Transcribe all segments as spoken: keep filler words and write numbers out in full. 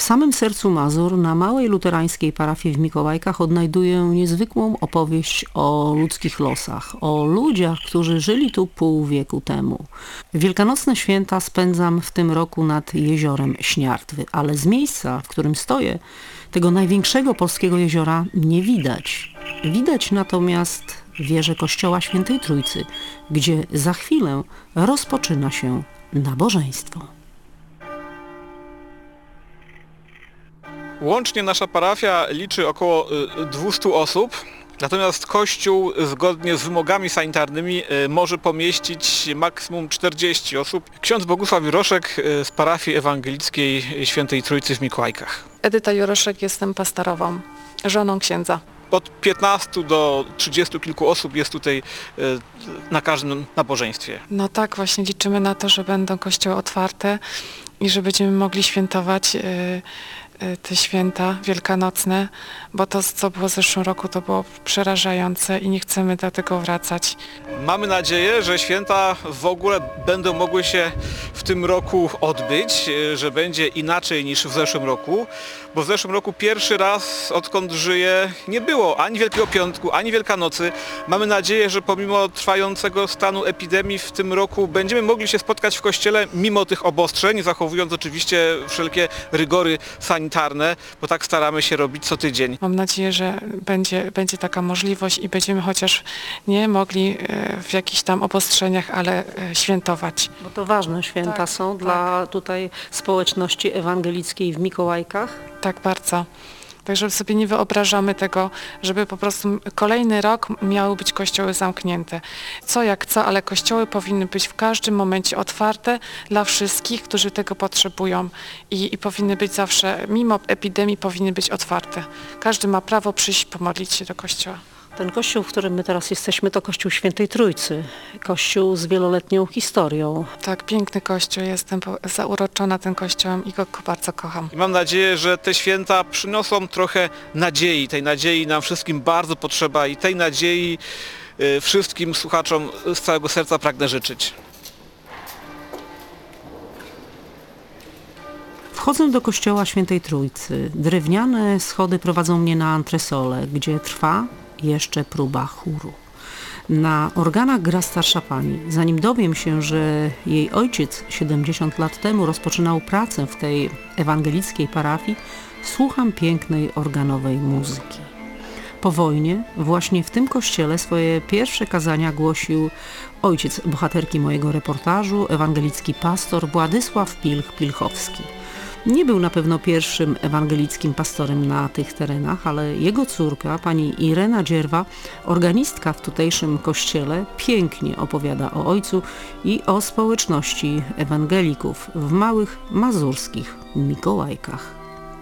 samym sercu Mazur, na małej luterańskiej parafii w Mikołajkach, odnajduję niezwykłą opowieść o ludzkich losach, o ludziach, którzy żyli tu pół wieku temu. Wielkanocne święta spędzam w tym roku nad jeziorem Śniardwy, ale z miejsca, w którym stoję, tego największego polskiego jeziora nie widać. Widać natomiast wieżę kościoła Świętej Trójcy, gdzie za chwilę rozpoczyna się nabożeństwo. Łącznie nasza parafia liczy około dwieście osób, natomiast kościół zgodnie z wymogami sanitarnymi może pomieścić maksimum czterdzieści osób. Ksiądz Bogusław Juroszek z parafii ewangelickiej Świętej Trójcy w Mikołajkach. Edyta Juroszek, jestem pastorową, żoną księdza. Od piętnastu do trzydziestu kilku osób jest tutaj na każdym nabożeństwie. No tak, właśnie liczymy na to, że będą kościoły otwarte i że będziemy mogli świętować te święta wielkanocne, bo to, co było w zeszłym roku, to było przerażające i nie chcemy do tego wracać. Mamy nadzieję, że święta w ogóle będą mogły się w tym roku odbyć, że będzie inaczej niż w zeszłym roku, bo w zeszłym roku pierwszy raz, odkąd żyję, nie było ani Wielkiego Piątku, ani Wielkanocy. Mamy nadzieję, że pomimo trwającego stanu epidemii w tym roku będziemy mogli się spotkać w kościele mimo tych obostrzeń, zachowując oczywiście wszelkie rygory sanitarne, bo tak staramy się robić co tydzień. Mam nadzieję, że będzie, będzie taka możliwość i będziemy chociaż nie mogli w jakichś tam obostrzeniach, ale świętować. Bo to ważne święta tak, są tak. Dla tutaj społeczności ewangelickiej w Mikołajkach. Tak, bardzo. Także sobie nie wyobrażamy tego, żeby po prostu kolejny rok miały być kościoły zamknięte. Co jak co, ale kościoły powinny być w każdym momencie otwarte dla wszystkich, którzy tego potrzebują i, i powinny być zawsze, mimo epidemii, powinny być otwarte. Każdy ma prawo przyjść pomodlić się do kościoła. Ten kościół, w którym my teraz jesteśmy, to kościół Świętej Trójcy. Kościół z wieloletnią historią. Tak, piękny kościół. Jestem zauroczona tym kościołem i go bardzo kocham. I mam nadzieję, że te święta przyniosą trochę nadziei. Tej nadziei nam wszystkim bardzo potrzeba i tej nadziei y, wszystkim słuchaczom z całego serca pragnę życzyć. Wchodzę do kościoła Świętej Trójcy. Drewniane schody prowadzą mnie na antresolę, gdzie trwa jeszcze próba chóru. Na organach gra starsza pani. Zanim dowiem się, że jej ojciec siedemdziesiąt lat temu rozpoczynał pracę w tej ewangelickiej parafii, słucham pięknej organowej muzyki. Po wojnie właśnie w tym kościele swoje pierwsze kazania głosił ojciec bohaterki mojego reportażu, ewangelicki pastor Władysław Pilch-Pilchowski. Nie był na pewno pierwszym ewangelickim pastorem na tych terenach, ale jego córka, pani Irena Dzierwa, organistka w tutejszym kościele, pięknie opowiada o ojcu i o społeczności ewangelików w małych mazurskich Mikołajkach.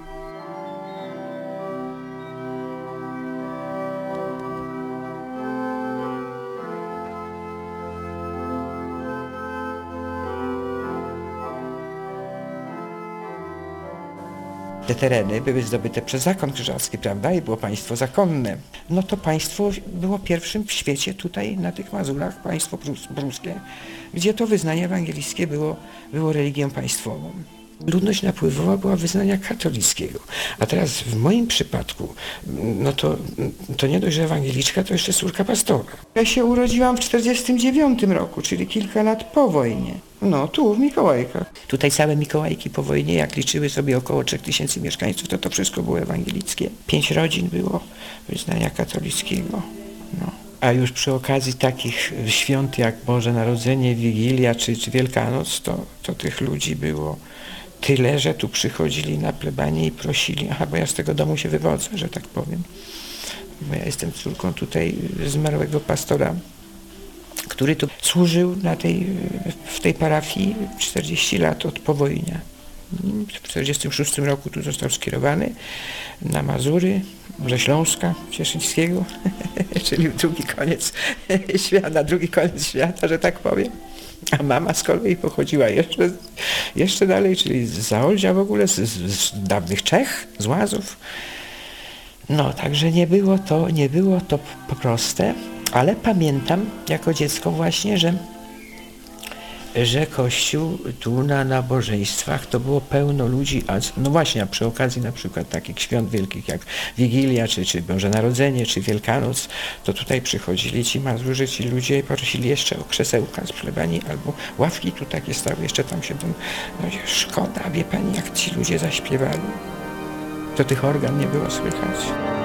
Te tereny były zdobyte przez zakon krzyżacki, prawda? I było państwo zakonne. No to państwo było pierwszym w świecie tutaj na tych Mazurach, państwo pruskie, gdzie to wyznanie ewangelickie było, było religią państwową. Ludność napływowa była wyznania katolickiego. A teraz w moim przypadku, no to, to nie dość, że ewangeliczka, to jeszcze córka pastora. Ja się urodziłam w czterdziestym dziewiątym roku, czyli kilka lat po wojnie. No, tu w Mikołajkach. Tutaj całe Mikołajki po wojnie, jak liczyły sobie około trzech tysięcy mieszkańców, to to wszystko było ewangelickie. Pięć rodzin było wyznania katolickiego. No. A już przy okazji takich świąt jak Boże Narodzenie, Wigilia czy, czy Wielkanoc, to, to tych ludzi było tyle, że tu przychodzili na plebanie i prosili, aha, bo ja z tego domu się wywodzę, że tak powiem. Bo ja jestem córką tutaj zmarłego pastora, który tu służył na tej, w tej parafii czterdzieści lat od powojnia. W czterdziestym szóstym roku tu został skierowany na Mazury, ze Śląska Cieszyńskiego, czyli drugi koniec świata, drugi koniec świata, że tak powiem. A mama z kolei pochodziła jeszcze, jeszcze dalej, czyli z Zaolzia w ogóle, z, z dawnych Czech, z Łazów. No, także nie było to, nie było to proste, ale pamiętam jako dziecko właśnie, że że Kościół tu na nabożeństwach to było pełno ludzi, a no właśnie, a przy okazji na przykład takich świąt wielkich jak Wigilia, czy, czy Boże Narodzenie, czy Wielkanoc, to tutaj przychodzili ci Mazurzy, ci ludzie i prosili jeszcze o krzesełka z plebanii, albo ławki tu takie stały, jeszcze tam się tam, no szkoda, wie pani, jak ci ludzie zaśpiewali, to tych organ nie było słychać.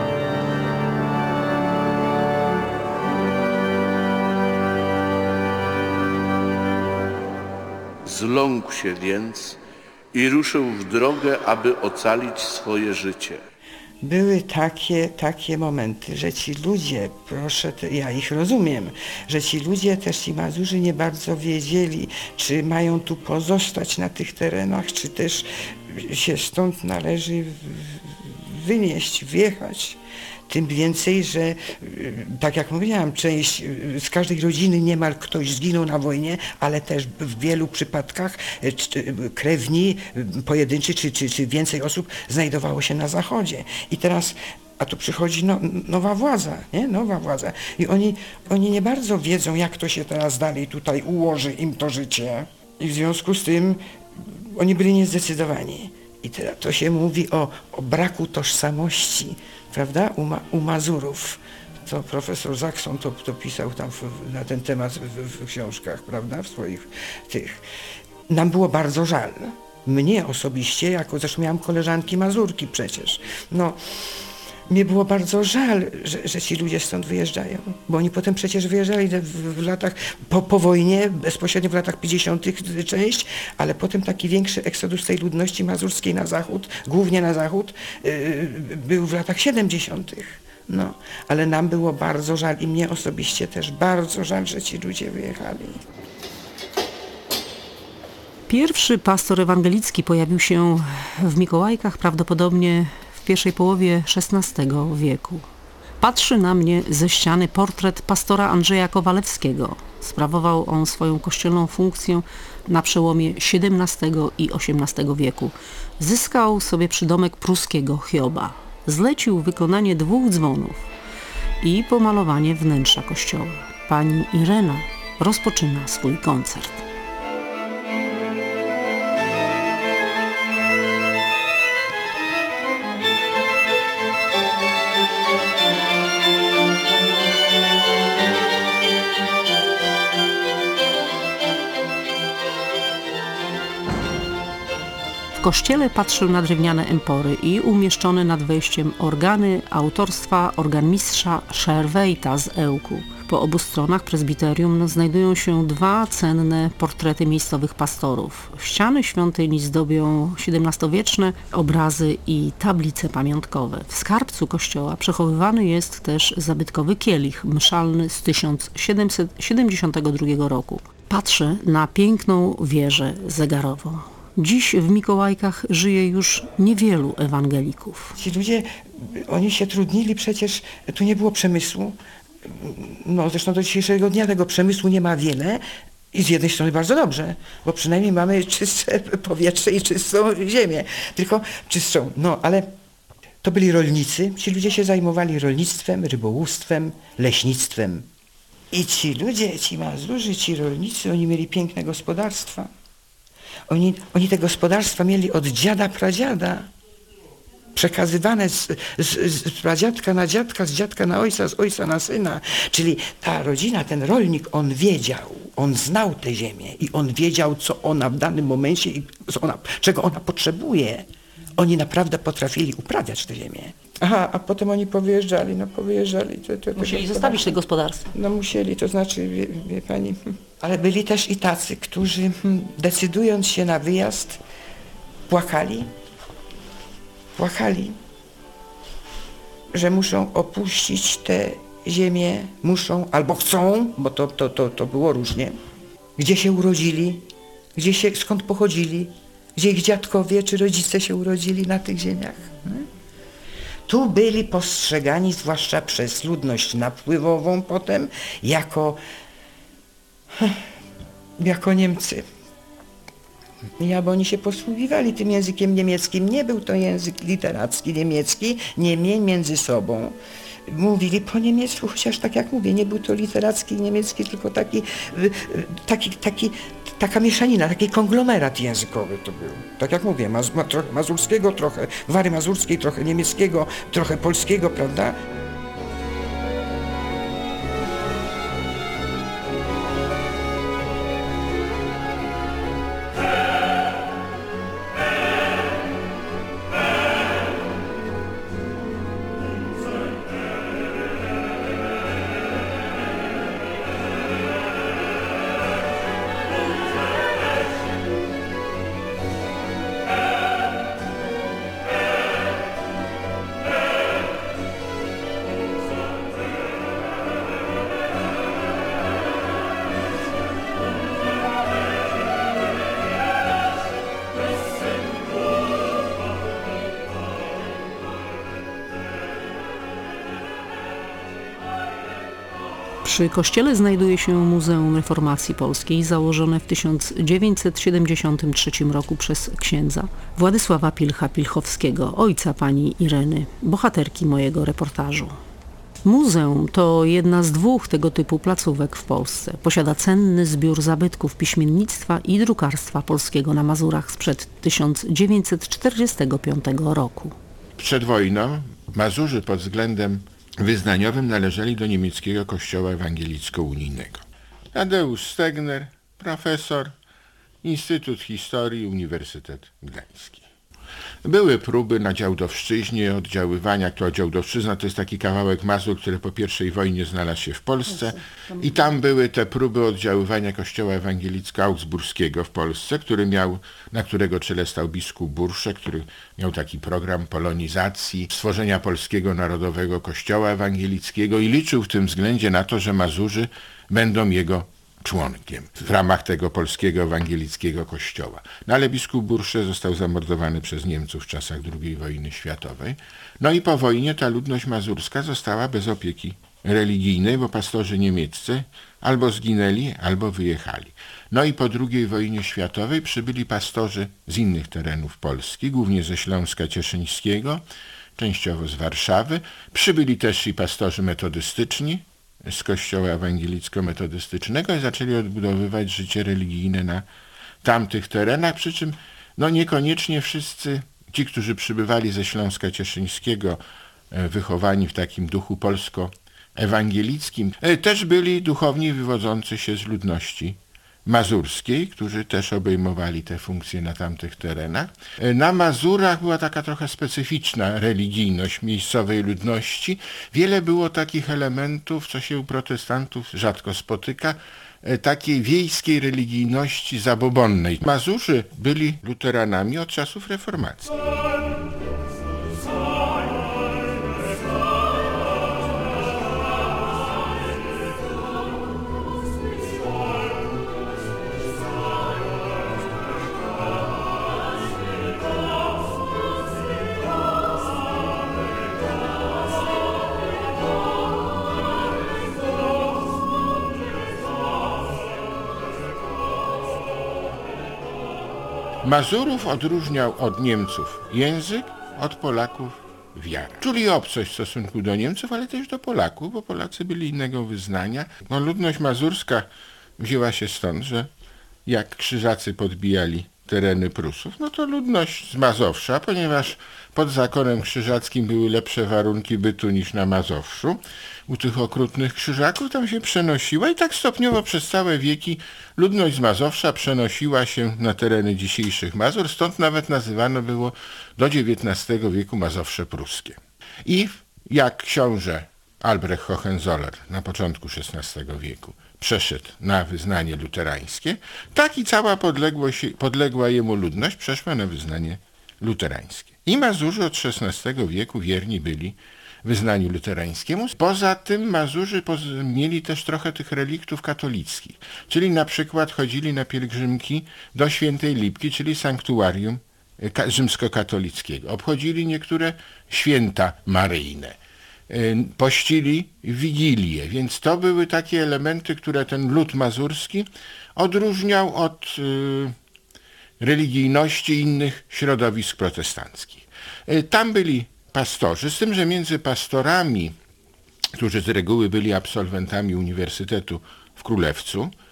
Zląkł się więc i ruszył w drogę, aby ocalić swoje życie. Były takie, takie momenty, że ci ludzie, proszę, te, ja ich rozumiem, że ci ludzie też, ci Mazurzy nie bardzo wiedzieli, czy mają tu pozostać na tych terenach, czy też się stąd należy wynieść, wjechać. Tym więcej, że tak jak mówiłam, część z każdej rodziny niemal ktoś zginął na wojnie, ale też w wielu przypadkach krewni, pojedynczy czy, czy, czy więcej osób znajdowało się na zachodzie. I teraz, a tu przychodzi no, nowa władza, nie? Nowa władza. I oni, oni nie bardzo wiedzą, jak to się teraz dalej tutaj ułoży im to życie. I w związku z tym oni byli niezdecydowani. I teraz to się mówi o, o braku tożsamości, prawda, u, Ma, u Mazurów. To profesor Zakson to, to pisał tam w, na ten temat w, w książkach, prawda, w swoich tych. Nam było bardzo żal. Mnie osobiście, jako zresztą miałam koleżanki Mazurki przecież. No, mnie było bardzo żal, że, że ci ludzie stąd wyjeżdżają, bo oni potem przecież wyjeżdżali w, w latach, po, po wojnie, bezpośrednio w latach pięćdziesiątych część, ale potem taki większy eksodus tej ludności mazurskiej na zachód, głównie na zachód, yy, był w latach siedemdziesiątych. No, ale nam było bardzo żal i mnie osobiście też bardzo żal, że ci ludzie wyjechali. Pierwszy pastor ewangelicki pojawił się w Mikołajkach prawdopodobnie w pierwszej połowie szesnastego wieku. Patrzy na mnie ze ściany portret pastora Andrzeja Kowalewskiego. Sprawował on swoją kościelną funkcję na przełomie siedemnastego i osiemnastego wieku. Zyskał sobie przydomek pruskiego Hioba. Zlecił wykonanie dwóch dzwonów i pomalowanie wnętrza kościoła. Pani Irena rozpoczyna swój koncert. W kościele patrzył na drewniane empory i umieszczone nad wejściem organy autorstwa organmistrza Szerwejta z Ełku. Po obu stronach prezbiterium znajdują się dwa cenne portrety miejscowych pastorów. Ściany świątyni zdobią siedemnastowieczne obrazy i tablice pamiątkowe. W skarbcu kościoła przechowywany jest też zabytkowy kielich mszalny z tysiąc siedemset siedemdziesiątego drugiego roku. Patrzę na piękną wieżę zegarową. Dziś w Mikołajkach żyje już niewielu ewangelików. Ci ludzie, oni się trudnili przecież, tu nie było przemysłu. No zresztą do dzisiejszego dnia tego przemysłu nie ma wiele i z jednej strony bardzo dobrze, bo przynajmniej mamy czyste powietrze i czystą ziemię, tylko czystą, no ale to byli rolnicy, ci ludzie się zajmowali rolnictwem, rybołówstwem, leśnictwem. I ci ludzie, ci Mazurzy, ci rolnicy, oni mieli piękne gospodarstwa. Oni, oni te gospodarstwa mieli od dziada, pradziada, przekazywane z, z, z pradziadka na dziadka, z dziadka na ojca, z ojca na syna. Czyli ta rodzina, ten rolnik, on wiedział, on znał tę ziemię i on wiedział, co ona w danym momencie i co ona, czego ona potrzebuje. Oni naprawdę potrafili uprawiać tę ziemię. Aha, a potem oni powyjeżdżali, no powyjeżdżali. To, to, to Musieli zostawić te gospodarstwa. No musieli, to znaczy, wie, wie pani, ale byli też i tacy, którzy hmm, decydując się na wyjazd, płakali, płakali, że muszą opuścić tę ziemię, muszą albo chcą, bo to, to, to, to było różnie, gdzie się urodzili, gdzie się, skąd pochodzili, gdzie ich dziadkowie czy rodzice się urodzili na tych ziemiach. Hmm? Tu byli postrzegani, zwłaszcza przez ludność napływową potem, jako, jako Niemcy. Ja, bo oni się posługiwali tym językiem niemieckim. Nie był to język literacki niemiecki, niemniej między sobą mówili po niemiecku, chociaż tak jak mówię, nie był to literacki niemiecki, tylko taki, taki, taki taka mieszanina, taki konglomerat językowy to był. Tak jak mówię, maz, ma, trochę mazurskiego, trochę wary mazurskiej, trochę niemieckiego, trochę polskiego, prawda? Przy kościele znajduje się Muzeum Reformacji Polskiej, założone w tysiąc dziewięćset siedemdziesiątym trzecim roku przez księdza Władysława Pilcha-Pilchowskiego, ojca pani Ireny, bohaterki mojego reportażu. Muzeum to jedna z dwóch tego typu placówek w Polsce. Posiada cenny zbiór zabytków piśmiennictwa i drukarstwa polskiego na Mazurach sprzed tysiąc dziewięćset czterdziestego piątego roku. Przed wojną Mazurzy pod względem wyznaniowym należeli do niemieckiego kościoła ewangelicko-unijnego. Tadeusz Stegner, profesor, Instytut Historii, Uniwersytet Gdański. Były próby na Działdowszczyźnie oddziaływania, to Działdowszczyzna to jest taki kawałek Mazur, który po pierwszej wojnie znalazł się w Polsce i tam były te próby oddziaływania kościoła ewangelicko-augsburskiego w Polsce, który miał, na którego czele stał biskup Bursze, który miał taki program polonizacji, stworzenia polskiego narodowego kościoła ewangelickiego i liczył w tym względzie na to, że Mazurzy będą jego członkiem w ramach tego polskiego ewangelickiego kościoła. No ale biskup Bursze został zamordowany przez Niemców w czasach drugiej wojny światowej. No i po wojnie ta ludność mazurska została bez opieki religijnej, bo pastorzy niemieccy albo zginęli, albo wyjechali. No i po drugiej wojnie światowej przybyli pastorzy z innych terenów Polski, głównie ze Śląska Cieszyńskiego, częściowo z Warszawy. Przybyli też i pastorzy metodystyczni z kościoła ewangelicko-metodystycznego i zaczęli odbudowywać życie religijne na tamtych terenach, przy czym no niekoniecznie wszyscy ci, którzy przybywali ze Śląska Cieszyńskiego, wychowani w takim duchu polsko-ewangelickim, też byli duchowni wywodzący się z ludności mazurskiej, którzy też obejmowali te funkcje na tamtych terenach. Na Mazurach była taka trochę specyficzna religijność miejscowej ludności. Wiele było takich elementów, co się u protestantów rzadko spotyka, takiej wiejskiej religijności zabobonnej. Mazurzy byli luteranami od czasów reformacji. Mazurów odróżniał od Niemców język, od Polaków wiara. Czuli obcość w stosunku do Niemców, ale też do Polaków, bo Polacy byli innego wyznania. No, ludność mazurska wzięła się stąd, że jak krzyżacy podbijali tereny Prusów, no to ludność z Mazowsza, ponieważ pod zakonem krzyżackim były lepsze warunki bytu niż na Mazowszu, u tych okrutnych krzyżaków tam się przenosiła i tak stopniowo przez całe wieki ludność z Mazowsza przenosiła się na tereny dzisiejszych Mazur, stąd nawet nazywano było do dziewiętnastego wieku Mazowsze pruskie. I jak książę Albrecht Hohenzollern na początku szesnastego wieku przeszedł na wyznanie luterańskie, tak i cała podległa jemu ludność przeszła na wyznanie luterańskie. I Mazurzy od szesnastego wieku wierni byli wyznaniu luterańskiemu. Poza tym Mazurzy mieli też trochę tych reliktów katolickich, czyli na przykład chodzili na pielgrzymki do Świętej Lipki, czyli sanktuarium rzymskokatolickiego. Obchodzili niektóre święta maryjne. Pościli Wigilię, więc to były takie elementy, które ten lud mazurski odróżniał od y, religijności innych środowisk protestanckich. Y, tam byli pastorzy, z tym, że między pastorami, którzy z reguły byli absolwentami Uniwersytetu w Królewcu,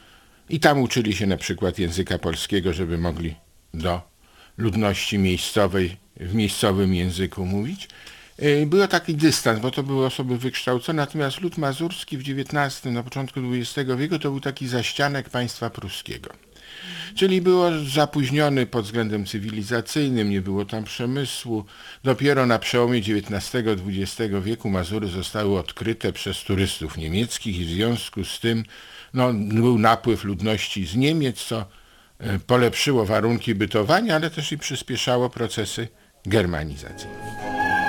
i tam uczyli się na przykład języka polskiego, żeby mogli do ludności miejscowej w miejscowym języku mówić. Był taki dystans, bo to były osoby wykształcone, natomiast lud mazurski w dziewiętnastym, na początku dwudziestego wieku to był taki zaścianek państwa pruskiego. Czyli było zapóźniony pod względem cywilizacyjnym, nie było tam przemysłu. Dopiero na przełomie dziewiętnastego dwudziestego wieku Mazury zostały odkryte przez turystów niemieckich i w związku z tym no, był napływ ludności z Niemiec, co polepszyło warunki bytowania, ale też i przyspieszało procesy germanizacyjne.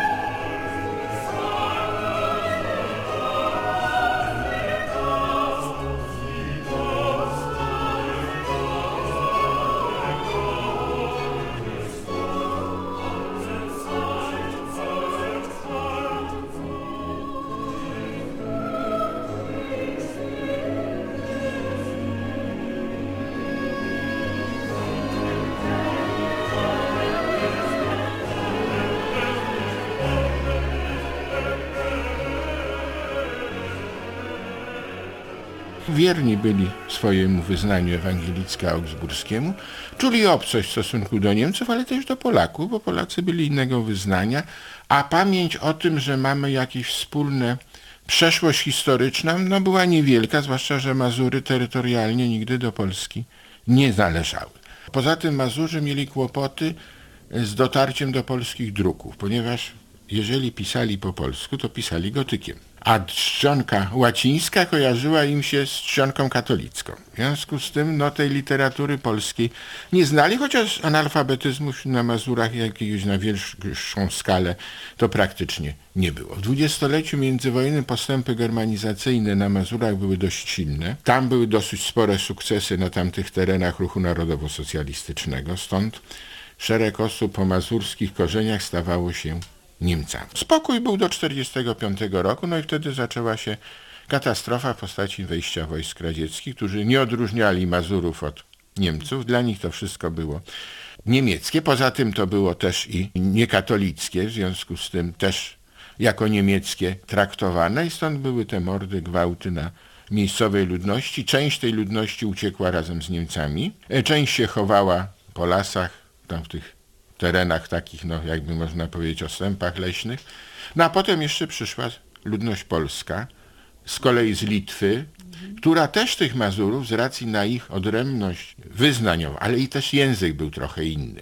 Wierni byli swojemu wyznaniu ewangelicko-augsburskiemu, czuli obcość w stosunku do Niemców, ale też do Polaków, bo Polacy byli innego wyznania, a pamięć o tym, że mamy jakieś wspólne przeszłość historyczna, no była niewielka, zwłaszcza, że Mazury terytorialnie nigdy do Polski nie należały. Poza tym Mazurzy mieli kłopoty z dotarciem do polskich druków, ponieważ jeżeli pisali po polsku, to pisali gotykiem. A czcionka łacińska kojarzyła im się z czcionką katolicką. W związku z tym no, tej literatury polskiej nie znali, chociaż analfabetyzmu na Mazurach jakiegoś na większą skalę to praktycznie nie było. W dwudziestoleciu międzywojennym postępy germanizacyjne na Mazurach były dość silne. Tam były dosyć spore sukcesy na tamtych terenach ruchu narodowo-socjalistycznego. Stąd szereg osób o mazurskich korzeniach stawało się Niemcami. Spokój był do czterdziestego piątego roku, no i wtedy zaczęła się katastrofa w postaci wejścia wojsk radzieckich, którzy nie odróżniali Mazurów od Niemców. Dla nich to wszystko było niemieckie. Poza tym to było też i niekatolickie, w związku z tym też jako niemieckie traktowane i stąd były te mordy, gwałty na miejscowej ludności. Część tej ludności uciekła razem z Niemcami. Część się chowała po lasach, tam w tych terenach takich, no jakby można powiedzieć, ostępach leśnych. No a potem jeszcze przyszła ludność polska, z kolei z Litwy, która też tych Mazurów z racji na ich odrębność wyznaniową, ale i też język był trochę inny.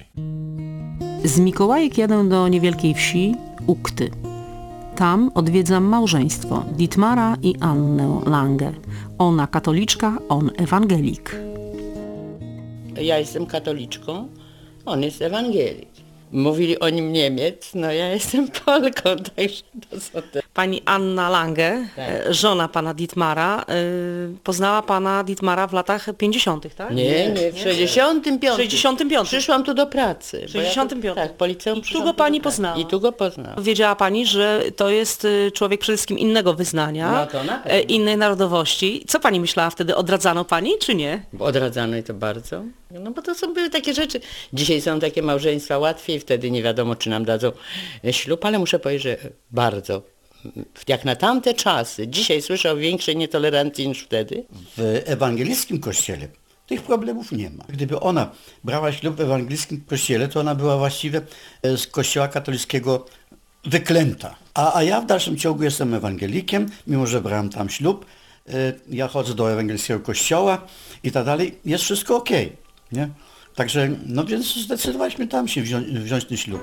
Z Mikołajek jadę do niewielkiej wsi Ukty. Tam odwiedzam małżeństwo Dietmara i Annę Lange. Ona katoliczka, on ewangelik. Ja jestem katoliczką, on jest ewangelik. Mówili o nim Niemiec, no ja jestem Polką, także to są te... Pani Anna Lange, Tak. e, żona pana Dietmara, y, poznała pana Dietmara w latach pięćdziesiątych, tak? Nie, nie, w sześćdziesiątym piątym. W sześćdziesiątym piątym. Przyszłam tu do pracy. bo sześćdziesiątym Ja piątym. tu, tak, po liceum I tu przyszłam go do pani pracy. poznała. I tu go poznałam. Wiedziała pani, że to jest y, człowiek przede wszystkim innego wyznania, No to na pewno. e, innej narodowości. Co pani myślała wtedy? Odradzano pani, czy nie? Odradzano i to bardzo. No bo to są były takie rzeczy. Dzisiaj są takie małżeństwa łatwiej, wtedy nie wiadomo, czy nam dadzą ślub, ale muszę powiedzieć, że bardzo. Jak na tamte czasy, dzisiaj słyszę o większej nietolerancji niż wtedy. W ewangelickim kościele tych problemów nie ma. Gdyby ona brała ślub w ewangelickim kościele, to ona była właściwie z kościoła katolickiego wyklęta. A, a ja w dalszym ciągu jestem ewangelikiem, mimo że brałem tam ślub. Ja chodzę do ewangelickiego kościoła i tak dalej. Jest wszystko okej, nie? Także, no więc zdecydowaliśmy tam się wziąć, wziąć ten ślub.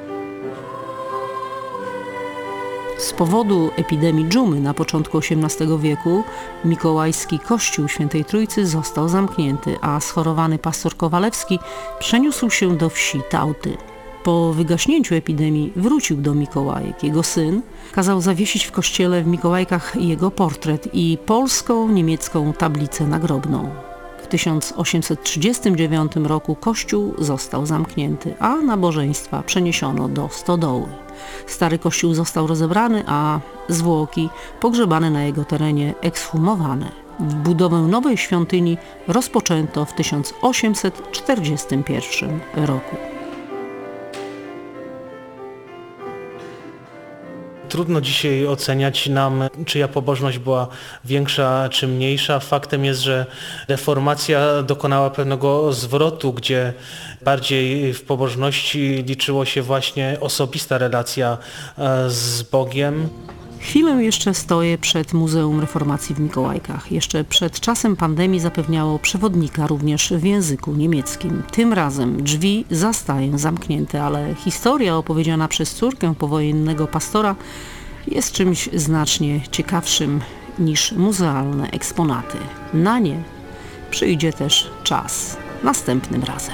Z powodu epidemii dżumy na początku osiemnastego wieku mikołajski kościół Świętej Trójcy został zamknięty, a schorowany pastor Kowalewski przeniósł się do wsi Tauty. Po wygaśnięciu epidemii wrócił do Mikołajek. Jego syn kazał zawiesić w kościele w Mikołajkach jego portret i polsko-niemiecką tablicę nagrobną. W tysiąc osiemset trzydziestym dziewiątym roku kościół został zamknięty, a nabożeństwa przeniesiono do stodoły. Stary kościół został rozebrany, a zwłoki pogrzebane na jego terenie ekshumowane. Budowę nowej świątyni rozpoczęto w tysiąc osiemset czterdziestym pierwszym roku. trudno dzisiaj oceniać nam, czyja pobożność była większa czy mniejsza. Faktem jest, że reformacja dokonała pewnego zwrotu, gdzie bardziej w pobożności liczyło się właśnie osobista relacja z Bogiem. Chwilę jeszcze stoję przed Muzeum Reformacji w Mikołajkach. Jeszcze przed czasem pandemii zapewniało przewodnika również w języku niemieckim. Tym razem drzwi zastaję zamknięte, ale historia opowiedziana przez córkę powojennego pastora jest czymś znacznie ciekawszym niż muzealne eksponaty. Na nie przyjdzie też czas następnym razem.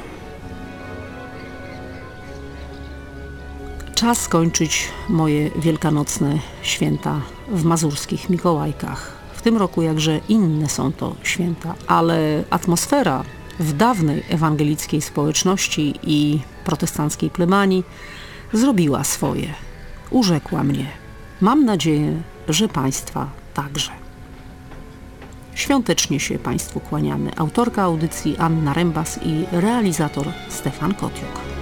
Czas skończyć moje wielkanocne święta w mazurskich Mikołajkach. W tym roku jakże inne są to święta, ale atmosfera w dawnej ewangelickiej społeczności i protestanckiej plebanii zrobiła swoje. Urzekła mnie. Mam nadzieję, że Państwa także. Świątecznie się Państwu kłaniamy. Autorka audycji Anna Rembas i realizator Stefan Kotiuk.